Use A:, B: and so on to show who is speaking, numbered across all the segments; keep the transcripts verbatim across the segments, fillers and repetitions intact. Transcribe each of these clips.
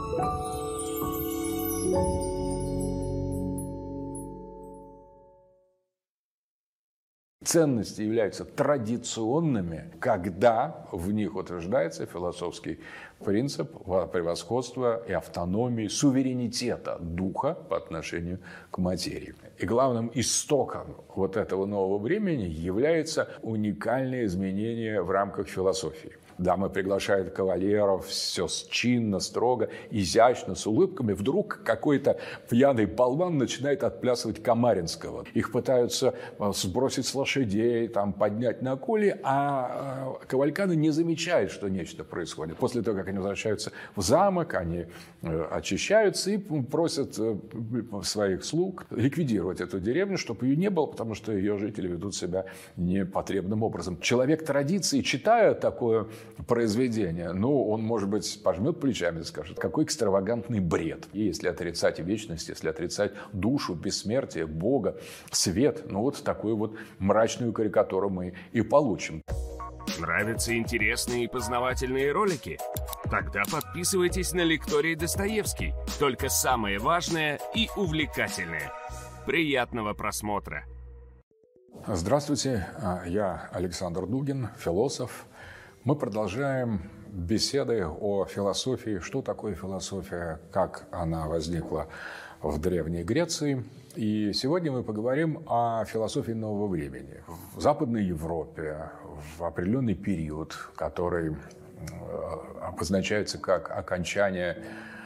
A: Ценности являются традиционными, когда в них утверждается философский принцип превосходства и автономии, суверенитета духа по отношению к материи. И главным истоком вот этого нового времени является уникальное изменение в рамках философии. Дамы приглашают кавалеров, все чинно, строго, изящно, с улыбками. Вдруг какой-то пьяный болван начинает отплясывать Камаринского. Их пытаются сбросить с лошадей, там, поднять на коли, а кавальканы не замечают, что нечто происходит. После того, как они возвращаются в замок, они очищаются и просят своих слуг ликвидировать эту деревню, чтобы ее не было, потому что ее жители ведут себя непотребным образом. Человек традиции, читая такое произведение, ну, он, может быть, пожмет плечами и скажет, какой экстравагантный бред. И если отрицать вечность, если отрицать душу, бессмертие, Бога, свет, ну, вот такую вот мрачную карикатуру мы и получим.
B: Нравятся интересные и познавательные ролики? Тогда подписывайтесь на лекторий Достоевский. Только самое важное и увлекательное. Приятного просмотра!
A: Здравствуйте, я Александр Дугин, философ. Мы продолжаем беседы о философии, что такое философия, как она возникла в Древней Греции. И сегодня мы поговорим о философии нового времени. В Западной Европе в определенный период, который обозначается как окончание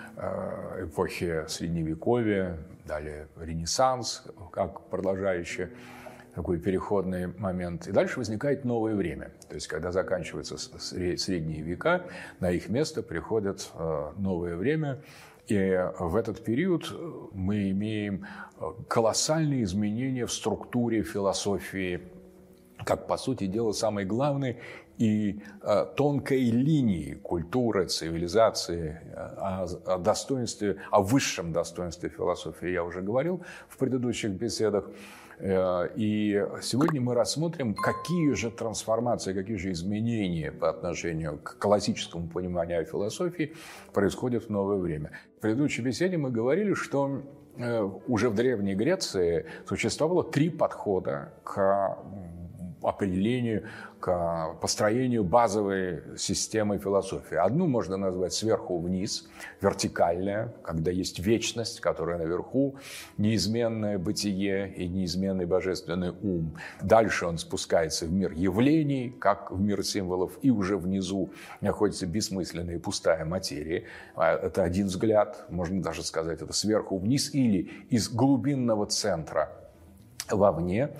A: эпохи Средневековья, далее Ренессанс, как продолжающий такой переходный момент. И дальше возникает новое время. То есть, когда заканчиваются средние века, на их место приходит новое время. И в этот период мы имеем колоссальные изменения в структуре философии, как, по сути дела, самой главной и тонкой линии культуры, цивилизации, о, о достоинстве, о высшем достоинстве философии я уже говорил в предыдущих беседах. И сегодня мы рассмотрим, какие же трансформации, какие же изменения по отношению к классическому пониманию философии происходят в новое время. В предыдущей беседе мы говорили, что уже в Древней Греции существовало три подхода к определению, к построению базовой системы философии. Одну можно назвать сверху вниз, вертикальная, когда есть вечность, которая наверху, неизменное бытие и неизменный божественный ум. Дальше он спускается в мир явлений, как в мир символов, и уже внизу находится бессмысленная и пустая материя. Это один взгляд, можно даже сказать, это сверху вниз или из глубинного центра вовне.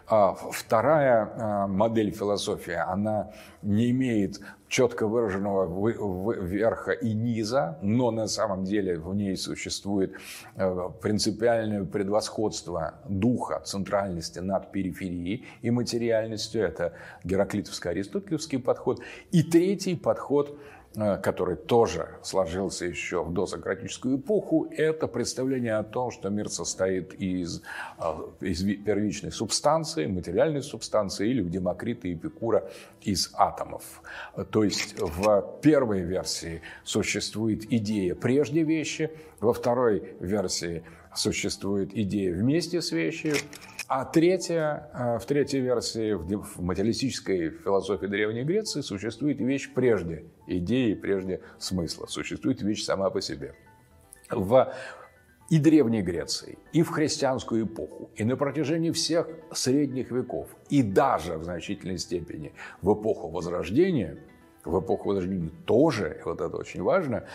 A: Вторая модель философии, она не имеет четко выраженного верха и низа, но на самом деле в ней существует принципиальное превосходство духа, центральности над периферией и материальностью. Это гераклитовско-аристотелевский подход. И третий подход, который тоже сложился еще в досократическую эпоху, это представление о том, что мир состоит из, из первичной субстанции, материальной субстанции, или у Демокрита и Эпикура из атомов. То есть в первой версии существует идея прежде вещи, во второй версии существует идея вместе с вещью, а третья, в третьей версии, в материалистической философии Древней Греции, существует вещь прежде идеи, прежде смысла. Существует вещь сама по себе. В и Древней Греции, и в христианскую эпоху, и на протяжении всех средних веков, и даже в значительной степени в эпоху Возрождения, в эпоху Возрождения тоже, вот это очень важно,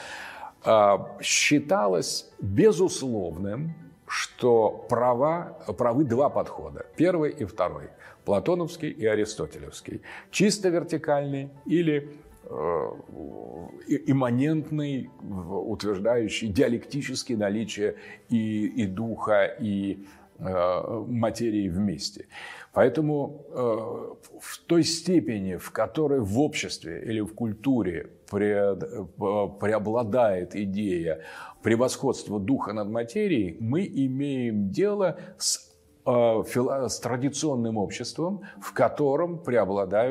A: считалось безусловным, что права, правы два подхода. Первый и второй. Платоновский и аристотелевский. Чисто вертикальный или э, имманентный, утверждающий диалектически наличие и, и духа, и э, материи вместе. Поэтому э, в той степени, в которой в обществе или в культуре преобладает идея превосходства духа над материей, мы имеем дело с, э, фило, с традиционным обществом, в котором преобладают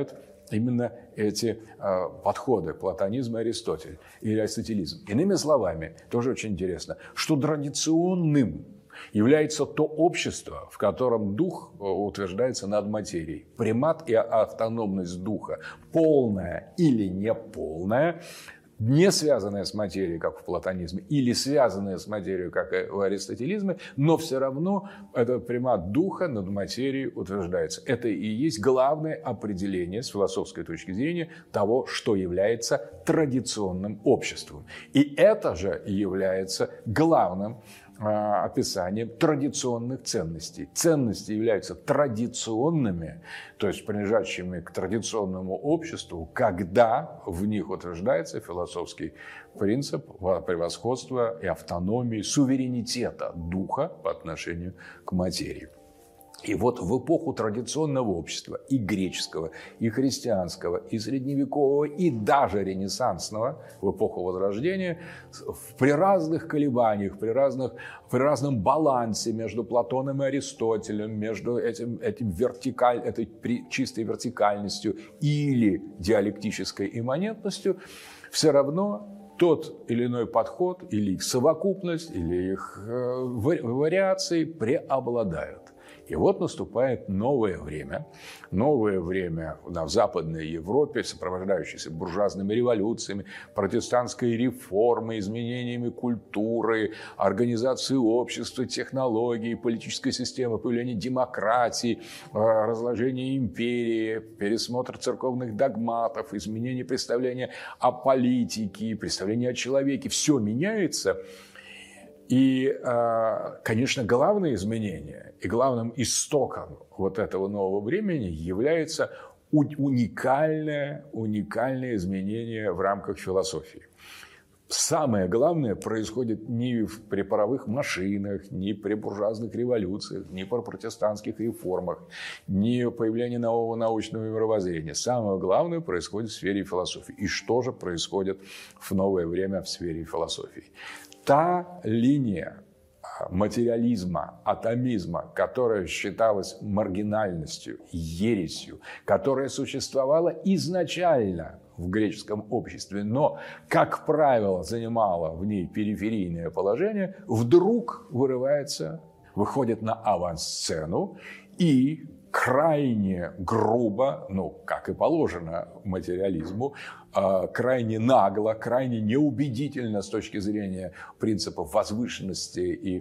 A: именно эти э, подходы платонизм и Аристотель, или аристотелизм. Иными словами, тоже очень интересно, что традиционным является то общество, в котором дух утверждается над материей. Примат и автономность духа, полная или неполная, не связанная с материей, как в платонизме, или связанная с материей, как в аристотелизме, но все равно этот примат духа над материей утверждается. Это и есть главное определение с философской точки зрения того, что является традиционным обществом. И это же является главным описанием традиционных ценностей. Ценности являются традиционными, то есть принадлежащими к традиционному обществу, когда в них утверждается философский принцип превосходства и автономии, суверенитета духа по отношению к материи. И вот в эпоху традиционного общества и греческого, и христианского, и средневекового, и даже ренессансного, в эпоху Возрождения, при разных колебаниях, при, разных, при разном балансе между Платоном и Аристотелем, между этим, этим вертикаль, этой чистой вертикальностью или диалектической имманентностью, все равно тот или иной подход, или их совокупность, или их э, вариации преобладают. И вот наступает новое время, новое время в Западной Европе, сопровождающееся буржуазными революциями, протестантской реформой, изменениями культуры, организации общества, технологий, политической системы, появление демократии, разложение империи, пересмотр церковных догматов, изменение представления о политике, представления о человеке. Все меняется. И, конечно, главное изменение и главным истоком вот этого нового времени является уникальное, уникальное изменение в рамках философии. Самое главное происходит не при паровых машинах, не при буржуазных революциях, не при протестантских реформах, не появлении нового научного мировоззрения. Самое главное происходит в сфере философии. И что же происходит в новое время в сфере философии? Та линия материализма, атомизма, которая считалась маргинальностью, ересью, которая существовала изначально в греческом обществе, но, как правило, занимала в ней периферийное положение, вдруг вырывается, выходит на авансцену и крайне грубо, ну, как и положено материализму, крайне нагло, крайне неубедительно с точки зрения принципов возвышенности и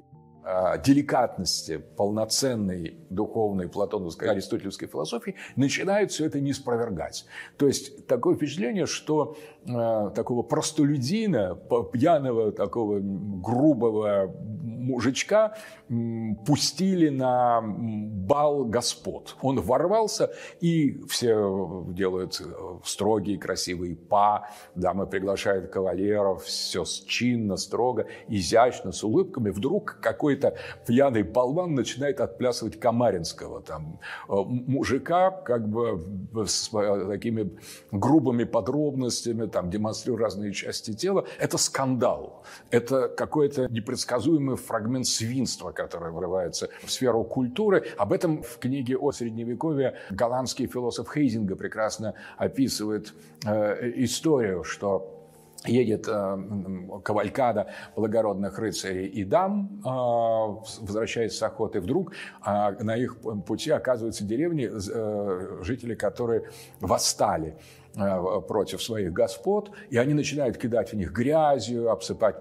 A: деликатности полноценной духовной платоновской аристотелевской философии начинают все это неспровергать. То есть такое впечатление, что э, такого простолюдина, пьяного, такого грубого мужичка э, пустили на бал господ. Он ворвался, и все делают строгие, красивые па, дамы приглашают кавалеров, все чинно, строго, изящно, с улыбками. Вдруг какой-то пьяный болван начинает отплясывать Камаринского, там, мужика, как бы с такими грубыми подробностями, там, демонстрируя разные части тела. Это скандал. Это какой-то непредсказуемый фрагмент свинства, который врывается в сферу культуры. Об этом в книге о Средневековье голландский философ Хейзинга прекрасно описывает э, историю, что едет э, кавалькада благородных рыцарей и дам, э, возвращаясь с охоты, вдруг э, на их пути оказываются деревни, э, жители, которые восстали против своих господ, и они начинают кидать в них грязью, обсыпать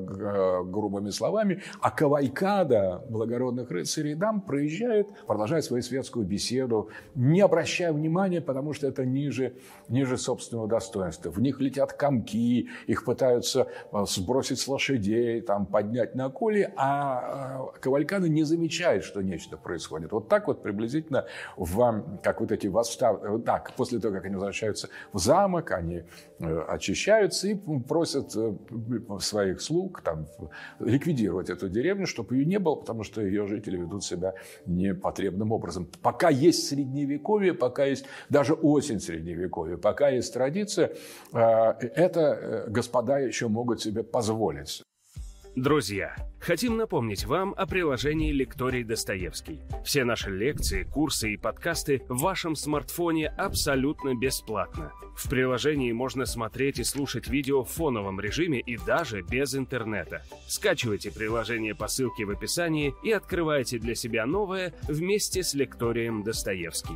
A: грубыми словами, а кавалькада благородных рыцарей и дам проезжает, продолжает свою светскую беседу, не обращая внимания, потому что это ниже, ниже собственного достоинства. В них летят комки, их пытаются сбросить с лошадей, там, поднять на коли, а кавалькада не замечает, что нечто происходит. Вот так вот приблизительно, в, как вот эти восставы, так, после того, как они возвращаются в замок, они очищаются и просят своих слуг там, ликвидировать эту деревню, чтобы ее не было, потому что ее жители ведут себя непотребным образом. Пока есть средневековье, пока есть даже осень средневековья, пока есть традиция, это господа еще могут себе позволить.
B: Друзья, хотим напомнить вам о приложении «Лекторий Достоевский». Все наши лекции, курсы и подкасты в вашем смартфоне абсолютно бесплатно. В приложении можно смотреть и слушать видео в фоновом режиме и даже без интернета. Скачивайте приложение по ссылке в описании и открывайте для себя новое вместе с «Лекторием Достоевский».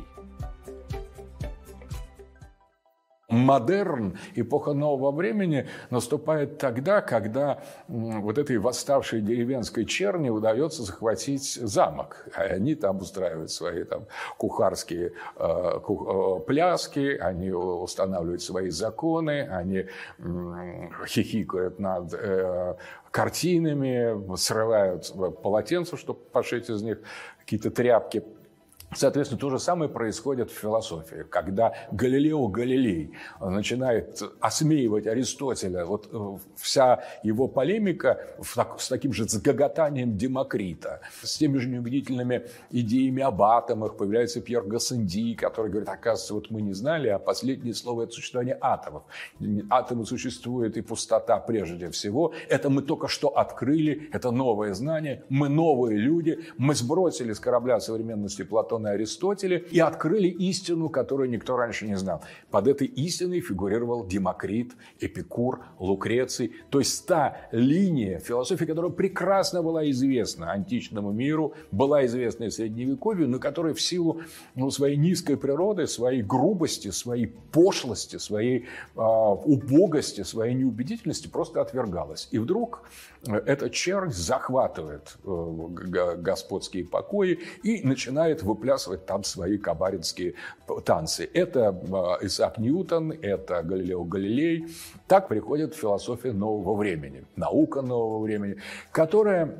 A: Модерн, эпоха нового времени, наступает тогда, когда вот этой восставшей деревенской черни удается захватить замок. Они там устраивают свои там кухарские э, ку, э, пляски, они устанавливают свои законы, они э, хихикают над э, картинами, срывают полотенца, чтобы пошить из них какие-то тряпки. Соответственно, то же самое происходит в философии, когда Галилео Галилей начинает осмеивать Аристотеля. Вот вся его полемика с таким же загоготанием Демокрита, с теми же неубедительными идеями об атомах. Появляется Пьер Гассенди, который говорит: оказывается, вот мы не знали, а последнее слово – это существование атомов. Атомы существуют и пустота прежде всего. Это мы только что открыли, это новое знание, мы новые люди, мы сбросили с корабля современности Платона и Аристотеля и открыли истину, которую никто раньше не знал. Под этой истиной фигурировал Демокрит, Эпикур, Лукреций. То есть та линия философии, которая прекрасно была известна античному миру, была известна и Средневековью, но которая в силу ну, своей низкой природы, своей грубости, своей пошлости, своей э, убогости, своей неубедительности просто отвергалась. И вдруг эта чернь захватывает э, господские покои и начинает выплясывать там свои кабаринские танцы. Это Исаак Ньютон, это Галилео Галилей. Так приходит философия нового времени, наука нового времени, которая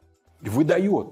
A: выдает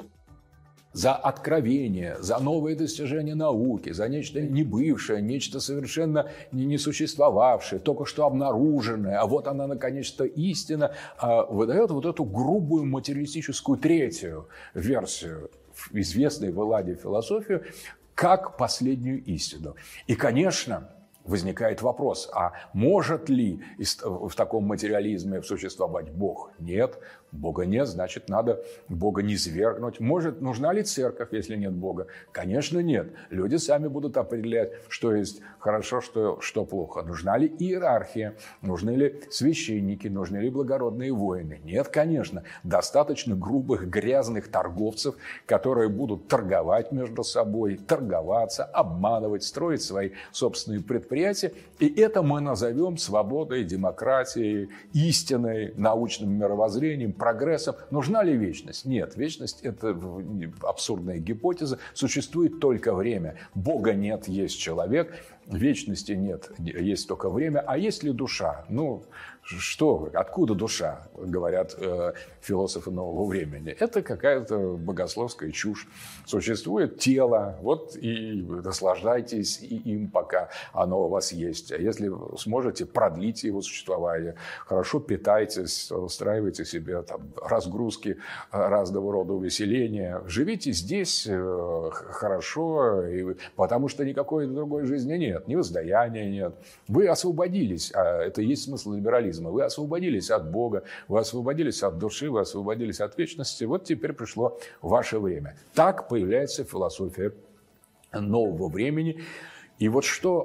A: за откровение, за новые достижения науки, за нечто небывшее, нечто совершенно не существовавшее, только что обнаруженное, а вот она, наконец-то, истина, выдает вот эту грубую материалистическую третью версию известной в Элладе философию, как последнюю истину. И, конечно, возникает вопрос, а может ли в таком материализме существовать Бог? Нет. Бога нет, значит, надо Бога низвергнуть. Может, нужна ли церковь, если нет Бога? Конечно, нет. Люди сами будут определять, что есть хорошо, что, что плохо. Нужна ли иерархия? Нужны ли священники? Нужны ли благородные воины? Нет, конечно. Достаточно грубых, грязных торговцев, которые будут торговать между собой, торговаться, обманывать, строить свои собственные предприятия. И это мы назовем свободой, демократией, истиной, научным мировоззрением, прогрессом. Нужна ли вечность? Нет, вечность – это абсурдная гипотеза. Существует только время. Бога нет, есть человек. Вечности нет, есть только время. А есть ли душа? Ну, что, откуда душа, говорят э, философы нового времени? Это какая-то богословская чушь. Существует тело, вот и наслаждайтесь им, пока оно у вас есть. А если сможете, продлите его существование. Хорошо питайтесь, устраивайте себе там разгрузки разного рода увеселения. Живите здесь э, хорошо, и, потому что никакой другой жизни нет. Ни воздаяния нет. Вы освободились, а это и есть смысл либерализма. Вы освободились от Бога, вы освободились от души, вы освободились от вечности. Вот теперь пришло ваше время. Так появляется философия нового времени. И вот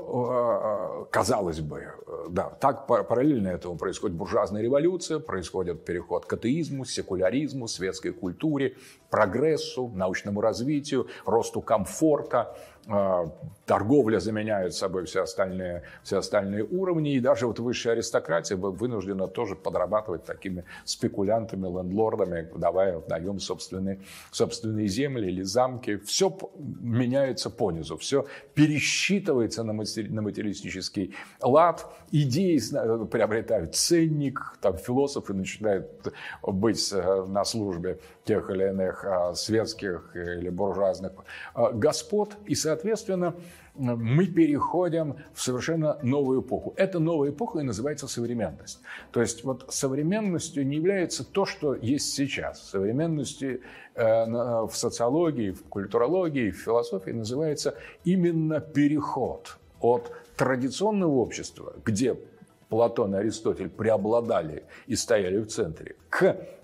A: что, казалось бы, да, так параллельно этому происходит буржуазная революция, происходит переход к атеизму, секуляризму, светской культуре, прогрессу, научному развитию, росту комфорта. Торговля заменяет собой все остальные, все остальные уровни. И даже вот высшая аристократия вынуждена тоже подрабатывать такими спекулянтами, лендлордами, давая в наем собственные, собственные земли или замки. Все меняется понизу, все пересчитывается на материалистический лад. Идеи приобретают ценник, там философы начинают быть на службе тех или иных светских или буржуазных господ. И, соответственно, мы переходим в совершенно новую эпоху. Эта новая эпоха и называется современность. То есть вот современностью не является то, что есть сейчас. Современностью в социологии, в культурологии, в философии называется именно переход от традиционного общества, где Платон и Аристотель преобладали и стояли в центре, к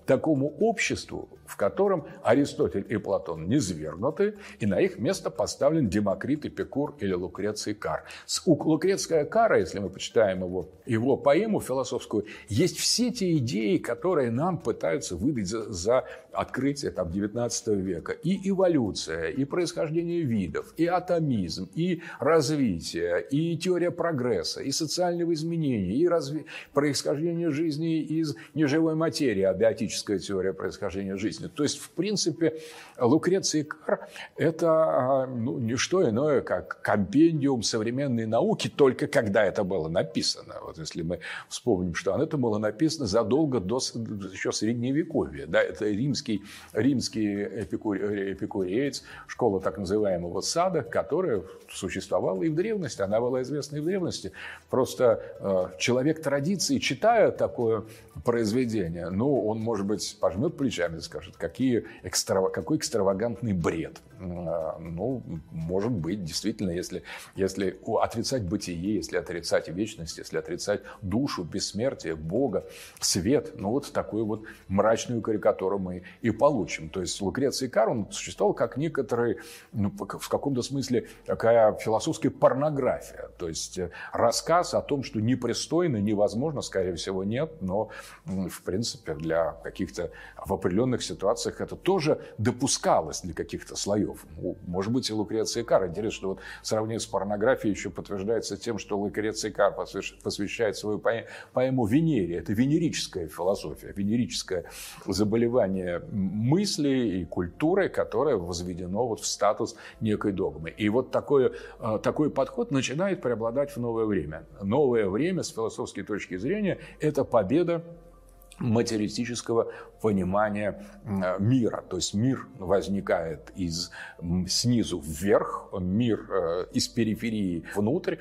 A: такому обществу, в котором Аристотель и Платон низвергнуты, и на их место поставлен Демокрит, Эпикур или Лукреций Кар. У Лукреция Кара, если мы почитаем его, его поэму философскую, есть все те идеи, которые нам пытаются выдать за, за открытие там, девятнадцатого века. И эволюция, и происхождение видов, и атомизм, и развитие, и теория прогресса, и социального изменения, и разви... происхождение жизни из неживой материи, абиотическая теория происхождения жизни. То есть, в принципе, Лукреций Кар – это ну, не что иное, как компендиум современной науки, только когда это было написано. Вот если мы вспомним, что это было написано задолго до еще Средневековья. Да, это римский, римский эпикуре, эпикуреец, школа так называемого сада, которая существовала и в древности. Она была известна и в древности. Просто э, человек традиции, читая такое произведение, ну, он, может быть, пожмет плечами и скажет, какие экстра... какой экстравагантный бред. Э, ну, может быть, действительно, если, если отрицать бытие, если отрицать вечность, если отрицать душу, бессмертие, Бога, свет, ну, вот такую вот мрачную карикатуру мы и получим. То есть Лукреций Кар, он существовал как некоторый, ну, в каком-то смысле, такая философская порнография. То есть рассказ о том, что непристойно, невозможно, скорее всего, нет, но, в принципе, для каких-то в определенных ситуациях это тоже допускалось для каких-то слоев. Ну, может быть, и Лукреций Кар. Интересно, что вот сравнение с порнографией еще подтверждается тем, что Лукреций Кар посвящает свою поэму Венере. Это венерическая философия, венерическое заболевание мысли и культуры, которое возведено вот в статус некой догмы. И вот такой, такой подход начинает преобладать в новое время. Новое время, с философской точки зрения, это победа материалистического понимания мира. То есть мир возникает из, снизу вверх, мир из периферии внутрь,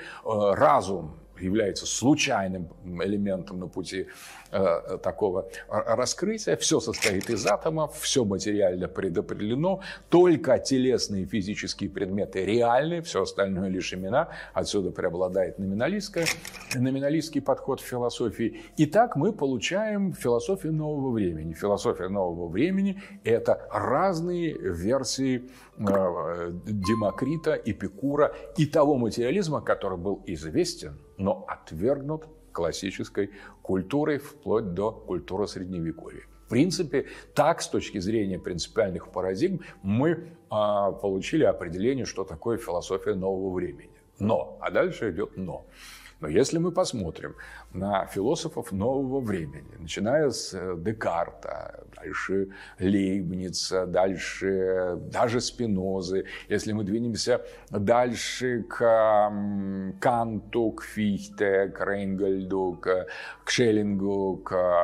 A: разум является случайным элементом на пути э, такого раскрытия. Все состоит из атомов, все материально предопределено, только телесные физические предметы реальны, все остальное лишь имена. Отсюда преобладает номиналистская, номиналистский подход в философии. И так мы получаем философию нового времени. Философия нового времени – это разные версии э, Демокрита, Эпикура и того материализма, который был известен, но отвергнут классической культурой вплоть до культуры Средневековья. В принципе, так, с точки зрения принципиальных парадигм, мы а, получили определение, что такое философия нового времени. Но, а дальше идет но. Но если мы посмотрим на философов нового времени, начиная с Декарта, дальше Лейбница, дальше даже Спинозы, если мы двинемся дальше к Канту, к Фихте, к Рейнгольду, к, к Шеллингу,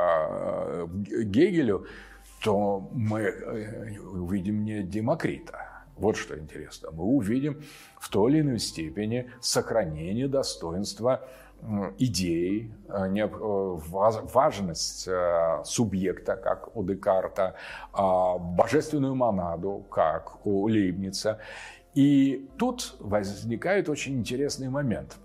A: к Гегелю, то мы увидим не Демокрита. Вот что интересно. Мы увидим в той или иной степени сохранение достоинства идеи, важность субъекта, как у Декарта, божественную монаду, как у Лейбница. И тут возникает очень интересный момент,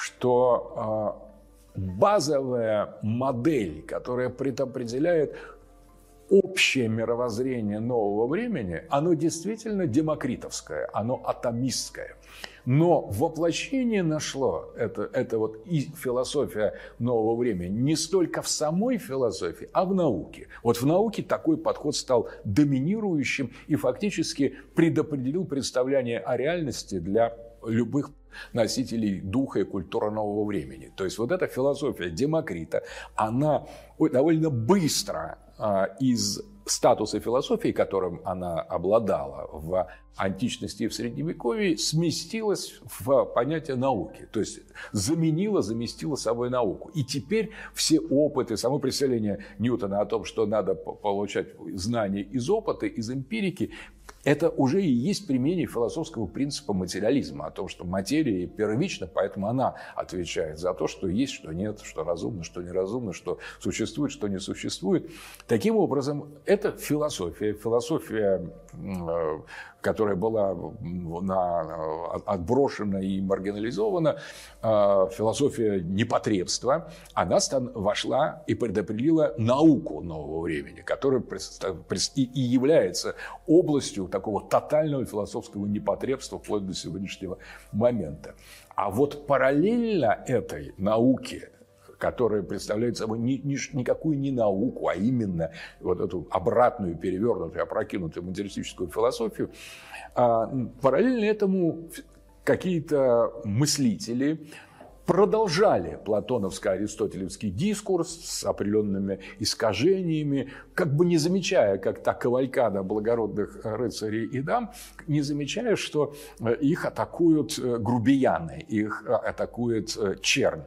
A: что базовая модель, которая предопределяет общее мировоззрение нового времени, оно действительно демокритовское, оно атомистское. Но воплощение нашло, это, это вот и философия нового времени, не столько в самой философии, а в науке. Вот в науке такой подход стал доминирующим и фактически предопределил представление о реальности для любых носителей духа и культуры нового времени. То есть вот эта философия Демокрита, она довольно быстро из статуса философии, которым она обладала в античности и в Средневековье, сместилась в понятие науки. То есть заменила, заместила собой науку. И теперь все опыты, само представление Ньютона о том, что надо получать знания из опыта, из эмпирики, это уже и есть применение философского принципа материализма, о том, что материя первична, поэтому она отвечает за то, что есть, что нет, что разумно, что неразумно, что существует, что не существует. Таким образом, это философия, философия которая была на, отброшена и маргинализована, философия непотребства, она вошла и предопределила науку нового времени, которая и является областью такого тотального философского непотребства вплоть до сегодняшнего момента. А вот параллельно этой науке, которая представляет собой ни, ни, никакую не науку, а именно вот эту обратную, перевернутую, опрокинутую материалистическую философию, параллельно этому какие-то мыслители продолжали платоновско-аристотелевский дискурс с определенными искажениями, как бы не замечая, как та кавалькада благородных рыцарей и дам, не замечая, что их атакуют грубияны, их атакует чернь.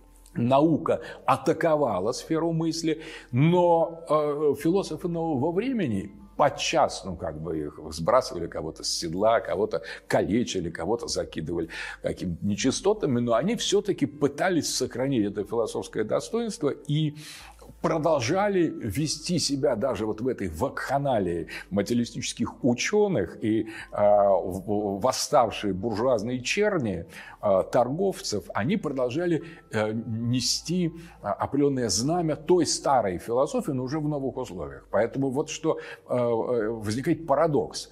A: Наука атаковала сферу мысли, но э, философы нового времени подчас, ну, как бы их сбрасывали кого-то с седла, кого-то калечили, кого-то закидывали какими-то нечистотами, но они все-таки пытались сохранить это философское достоинство и продолжали вести себя даже вот в этой вакханалии материалистических ученых и э, восставшие буржуазные черни э, торговцев, они продолжали э, нести определенное знамя той старой философии, но уже в новых условиях. Поэтому вот что э, возникает парадокс.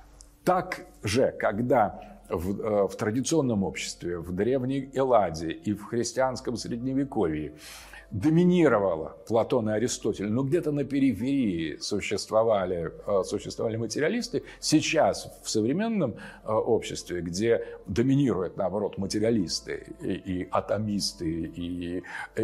A: Так же, когда в, в традиционном обществе, в древней Элладе и в христианском средневековье доминировало Платон и Аристотель, но где-то на периферии существовали, существовали материалисты. Сейчас в современном обществе, где доминируют, наоборот, материалисты и, и атомисты, и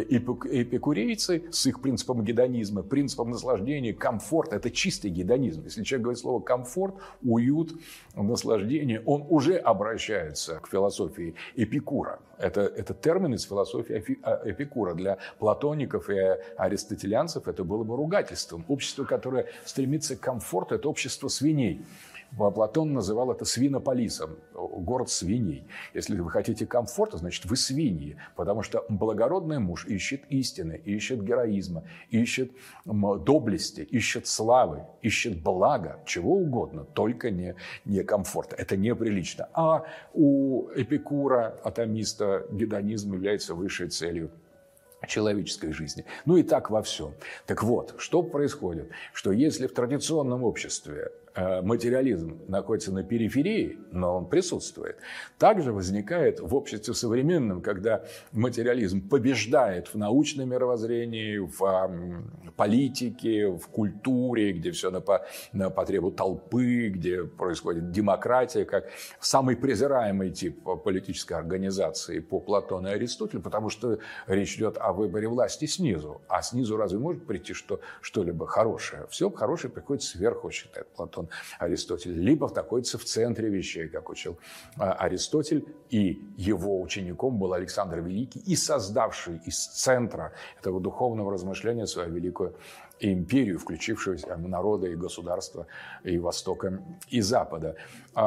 A: эпикурейцы с их принципом гедонизма, принципом наслаждения, комфорт – это чистый гедонизм. Если человек говорит слово комфорт, уют, наслаждение, он уже обращается к философии Эпикура. Это, это термин из философии Эпикура. Для платоников и аристотелянцев это было бы ругательством. Общество, которое стремится к комфорту, это общество свиней. Платон называл это свинополисом, город свиней. Если вы хотите комфорта, значит, вы свиньи, потому что благородный муж ищет истины, ищет героизма, ищет доблести, ищет славы, ищет блага, чего угодно, только не, не комфорта. Это неприлично. А у Эпикура, атомиста, гедонизм является высшей целью человеческой жизни. Ну и так во всем. Так вот, что происходит? Что если в традиционном обществе материализм находится на периферии, но он присутствует. Также возникает в обществе современном, когда материализм побеждает в научном мировоззрении, в политике, в культуре, где все на, по, на потребу толпы, где происходит демократия, как самый презираемый тип политической организации по Платону и Аристотелю, потому что речь идет о выборе власти снизу. А снизу разве может прийти что, что-либо хорошее? Все хорошее приходит сверху, считает Платон, Аристотель, либо находится в центре вещей, как учил Аристотель, и его учеником был Александр Великий, и создавший из центра этого духовного размышления свою великую империю, включившую народы и государства и Востока, и Запада.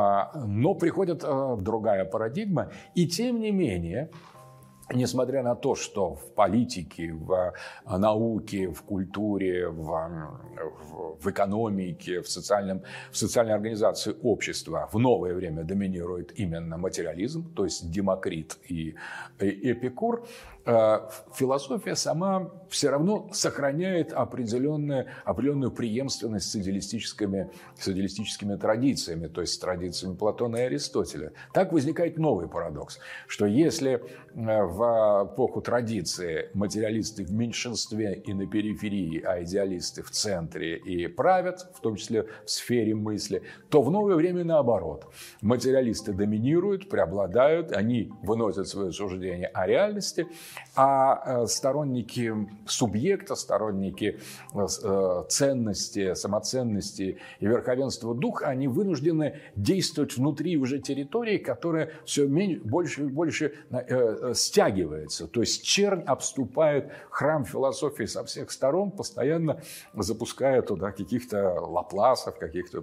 A: Но приходит другая парадигма, и тем не менее, несмотря на то, что в политике, в науке, в культуре, в, в экономике, в, социальном, в социальной организации общества в новое время доминирует именно материализм, то есть Демокрит и Эпикур, философия сама все равно сохраняет определенную, определенную преемственность с идеалистическими, с идеалистическими традициями, то есть с традициями Платона и Аристотеля. Так возникает новый парадокс, что если в эпоху традиции материалисты в меньшинстве и на периферии, а идеалисты в центре и правят, в том числе в сфере мысли, то в новое время наоборот. Материалисты доминируют, преобладают, они выносят свое суждение о реальности, а сторонники субъекта, сторонники ценности, самоценности и верховенства духа, они вынуждены действовать внутри уже территории, которая все меньше, больше и больше стягивается. То есть чернь обступает храм философии со всех сторон, постоянно запуская туда каких-то Лапласов, каких-то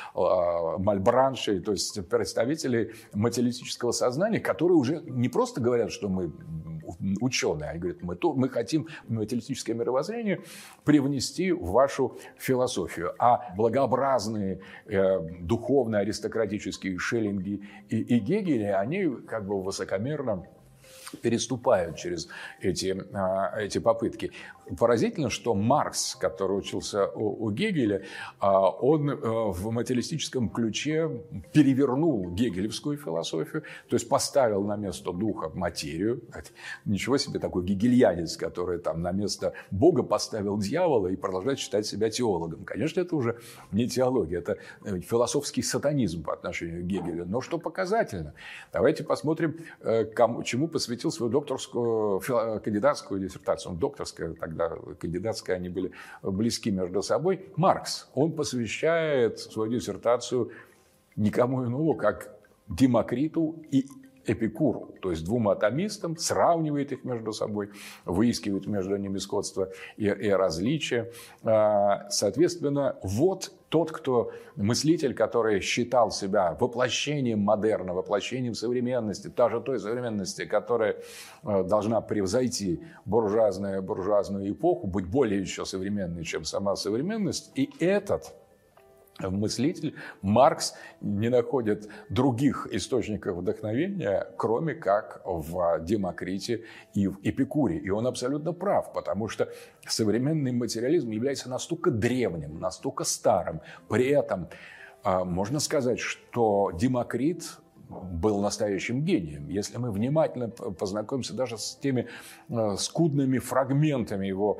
A: Мальбраншей, то есть представителей материалистического сознания, которые уже не просто говорят, что мы ученые. Они говорят, мы, то, мы хотим материалистическое мировоззрение привнести в вашу философию. А благообразные э, духовно-аристократические Шеллинги и, и Гегели, они как бы высокомерно переступают через эти, эти попытки. Поразительно, что Маркс, который учился у, у Гегеля, он в материалистическом ключе перевернул гегелевскую философию, то есть поставил на место духа материю. Ничего себе, такой гегельянец, который там на место Бога поставил дьявола и продолжает считать себя теологом. Конечно, это уже не теология, это философский сатанизм по отношению к Гегелю. Но что показательно? Давайте посмотрим, кому, чему посвятил свою докторскую, кандидатскую диссертацию. Докторская, тогда кандидатская, они были близки между собой. Маркс, он посвящает свою диссертацию никому иному, как Демокриту и Эпикуру, то есть двум атомистам, сравнивает их между собой, выискивает между ними сходство и, и различия. Соответственно, вот тот, кто мыслитель, который считал себя воплощением модерна, воплощением современности, даже той современности, которая должна превзойти буржуазную, буржуазную эпоху, быть более еще современной, чем сама современность, и этот мыслитель, Маркс, не находит других источников вдохновения, кроме как в Демокрите и в Эпикуре. И он абсолютно прав, потому что современный материализм является настолько древним, настолько старым. При этом можно сказать, что Демокрит был настоящим гением. Если мы внимательно познакомимся даже с теми скудными фрагментами его,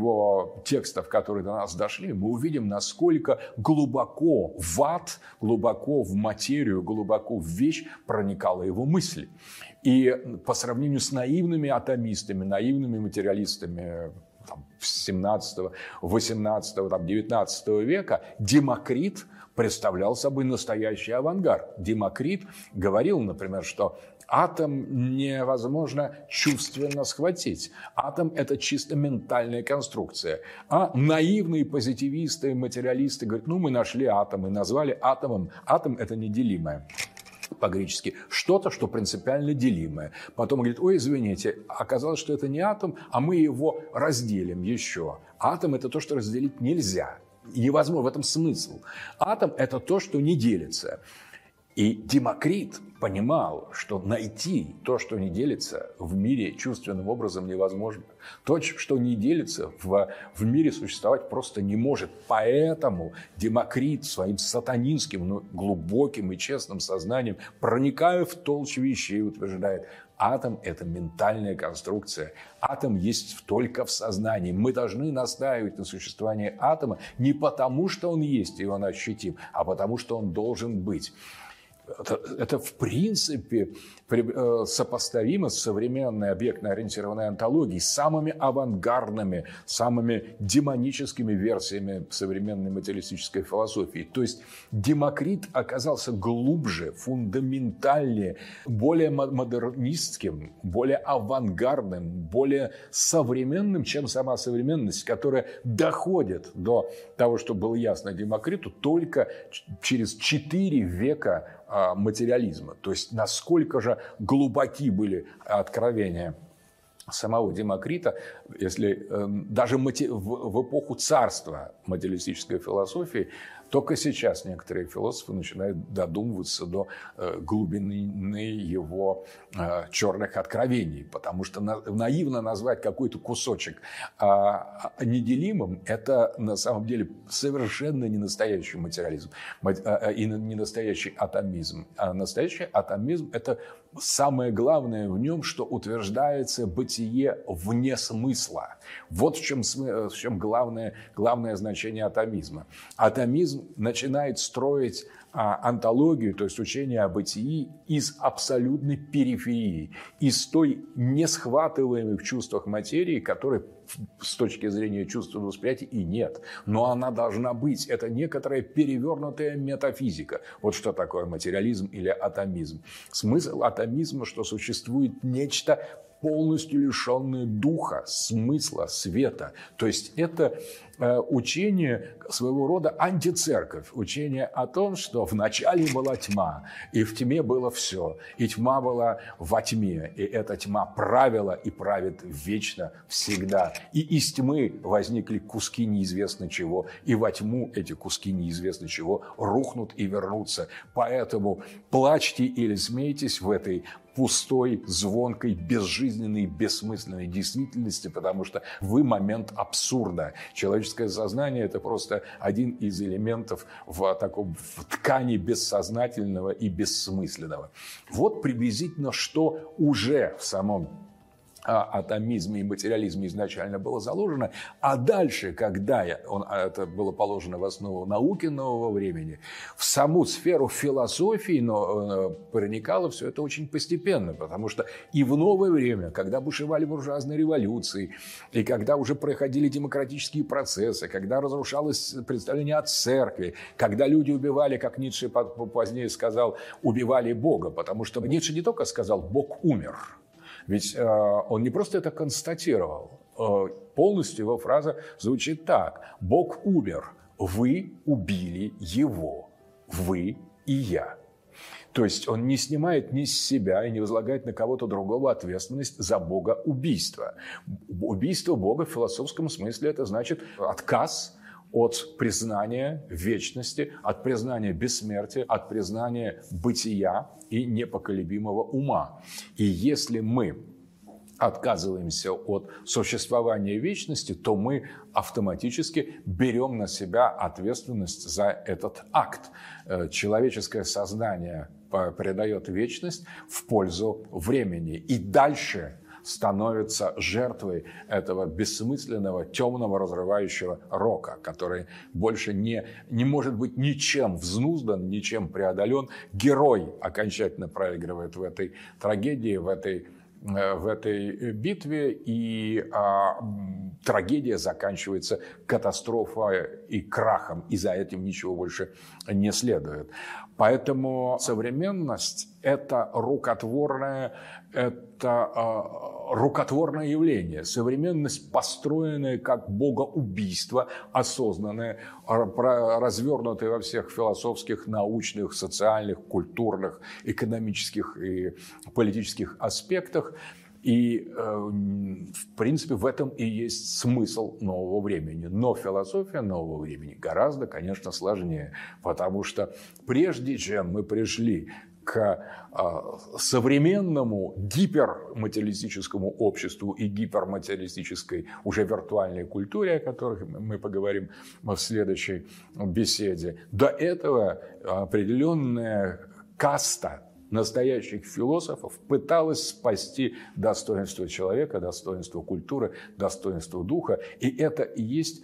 A: его текстов, которые до нас дошли, мы увидим, насколько глубоко в ад, глубоко в материю, глубоко в вещь проникала его мысль. И по сравнению с наивными атомистами, наивными материалистами семнадцатого, восемнадцатого, девятнадцатого века, Демокрит представлял собой настоящий авангард. Демокрит говорил, например, что атом невозможно чувственно схватить. Атом – это чисто ментальная конструкция. А наивные позитивисты, материалисты говорят, ну, мы нашли атом и назвали атомом. Атом – это неделимое. По-гречески, что-то, что принципиально делимое. Потом говорит, ой, извините, оказалось, что это не атом, а мы его разделим еще. Атом – это то, что разделить нельзя. Невозможно, в этом смысл. Атом – это то, что не делится. И Демокрит понимал, что найти то, что не делится, в мире чувственным образом невозможно. То, что не делится, в, в мире существовать просто не может. Поэтому Демокрит своим сатанинским, но глубоким и честным сознанием, проникая в толщу вещей, утверждает, атом – это ментальная конструкция. Атом есть только в сознании. Мы должны настаивать на существовании атома не потому, что он есть и он ощутим, а потому, что он должен быть. Это, это в принципе сопоставимо с современной объектно-ориентированной онтологией, с самыми авангардными, самыми демоническими версиями современной материалистической философии. То есть Демокрит оказался глубже, фундаментальнее, более модернистским, более авангардным, более современным, чем сама современность, которая доходит до того, что было ясно Демокриту, только через четыре века материализма. То есть насколько же глубоки были откровения самого Демокрита, если э, даже в, в эпоху царства материалистической философии, только сейчас некоторые философы начинают додумываться до э, глубины его э, черных откровений, потому что на, наивно назвать какой-то кусочек э, неделимым – это на самом деле совершенно не настоящий материализм э, и не настоящий атомизм. А настоящий атомизм – это самое главное в нем, что утверждается бытие вне смысла. Вот в чем, в чем главное, главное значение атомизма. Атомизм начинает строить а, онтологию, то есть учение о бытии, из абсолютной периферии, из той несхватываемой в чувствах материи, которой с точки зрения чувственного восприятия и нет. Но она должна быть. Это некоторая перевернутая метафизика. Вот что такое материализм или атомизм. Смысл атомизма, что существует нечто полностью лишенные духа, смысла, света. То есть это учение своего рода антицерковь, учение о том, что вначале была тьма, и в тьме было все, и тьма была во тьме, и эта тьма правила и правит вечно, всегда. И из тьмы возникли куски неизвестно чего, и во тьму эти куски неизвестно чего рухнут и вернутся. Поэтому плачьте или смейтесь в этой пустой, звонкой, безжизненной, бессмысленной действительности, потому что вы момент абсурда. Человеческое сознание – это просто один из элементов в, таком, в ткани бессознательного и бессмысленного. Вот приблизительно, что уже в самом атомизме и материализме изначально было заложено, а дальше, когда он, это было положено в основу науки нового времени, в саму сферу философии но, проникало все это очень постепенно, потому что и в новое время, когда бушевали буржуазные революции, и когда уже проходили демократические процессы, когда разрушалось представление о церкви, когда люди убивали, как Ницше позднее сказал, убивали Бога, потому что Ницше не только сказал «Бог умер», ведь э, он не просто это констатировал. Э, полностью его фраза звучит так. «Бог умер, вы убили его, вы и я». То есть он не снимает ни с себя и не возлагает на кого-то другого ответственность за богоубийство. Убийство Бога в философском смысле – это значит отказ от признания вечности, от признания бессмертия, от признания бытия и непоколебимого ума. И если мы отказываемся от существования вечности, то мы автоматически берем на себя ответственность за этот акт. Человеческое сознание предает вечность в пользу времени. И дальше становится жертвой этого бессмысленного, темного, разрывающего рока, который больше не, не может быть ничем взнуздан, ничем преодолен. Герой окончательно проигрывает в этой трагедии, в этой, в этой битве, и а, трагедия заканчивается катастрофой и крахом, и за этим ничего больше не следует. Поэтому современность – это рукотворное, это э, рукотворное явление. Современность, построенная как богоубийство, осознанное, развернутое во всех философских, научных, социальных, культурных, экономических и политических аспектах. И, в принципе, в этом и есть смысл нового времени. Но философия нового времени гораздо, конечно, сложнее. Потому что прежде чем мы пришли к современному гиперматериалистическому обществу и гиперматериалистической уже виртуальной культуре, о которых мы поговорим в следующей беседе, до этого определенная каста настоящих философов пыталась спасти достоинство человека, достоинство культуры, достоинство духа. И это и есть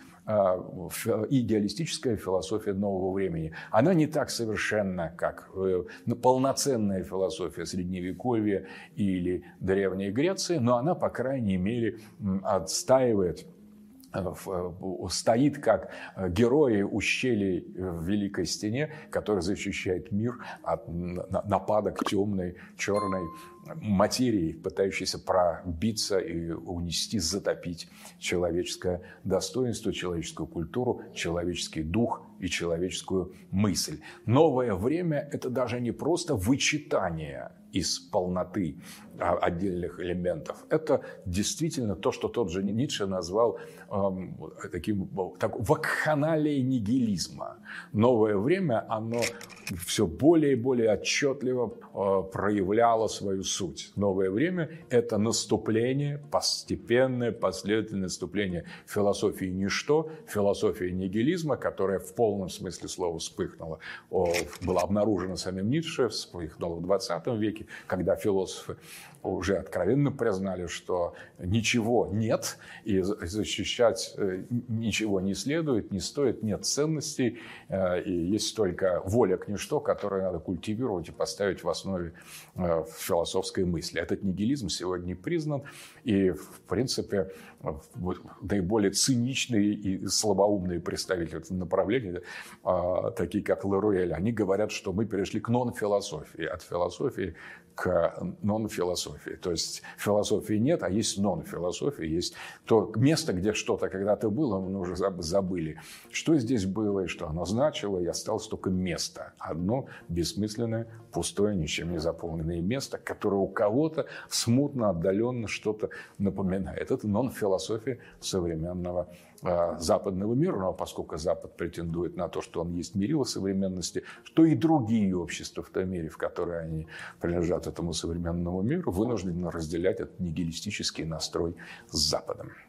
A: идеалистическая философия нового времени. Она не так совершенна, как полноценная философия Средневековья или Древней Греции, но она, по крайней мере, отстаивает, стоит как герои ущелий в Великой Стене, который защищает мир от нападок темной, черной материи, пытающейся пробиться и унести, затопить человеческое достоинство, человеческую культуру, человеческий дух и человеческую мысль. Новое время – это даже не просто вычитание из полноты отдельных элементов. Это действительно то, что тот же Ницше назвал эм, таким так, вакханалией нигилизма. Новое время, оно все более и более отчетливо э, проявляло свою суть. Новое время – это наступление, постепенное, последовательное наступление философии ничто, философии нигилизма, которая в полном смысле слова вспыхнула, о, была обнаружена самим Ницше, вспыхнула в двадцатом веке, когда философы уже откровенно признали, что ничего нет, и защищать ничего не следует, не стоит, нет ценностей, и есть только воля к ничто, которую надо культивировать и поставить в основе философского философской мысли. Этот нигилизм сегодня признан, и, в принципе, наиболее циничные и слабоумные представители этого направления, такие как Ларуэль, они говорят, что мы перешли к нон-философии, от философии к нон-философии. То есть философии нет, а есть нон-философия. Есть то место, где что-то когда-то было, мы уже забыли, что здесь было и что оно значило, и осталось только место. Одно бессмысленное, пустое, ничем не заполненное место, которое у кого-то смутно, отдаленно что-то напоминает. Это нон-философия современного э, западного мира. Но поскольку Запад претендует на то, что он есть мерило современности, что и другие общества в том мире, в которые они принадлежат этому современному миру, вынуждены разделять этот нигилистический настрой с Западом.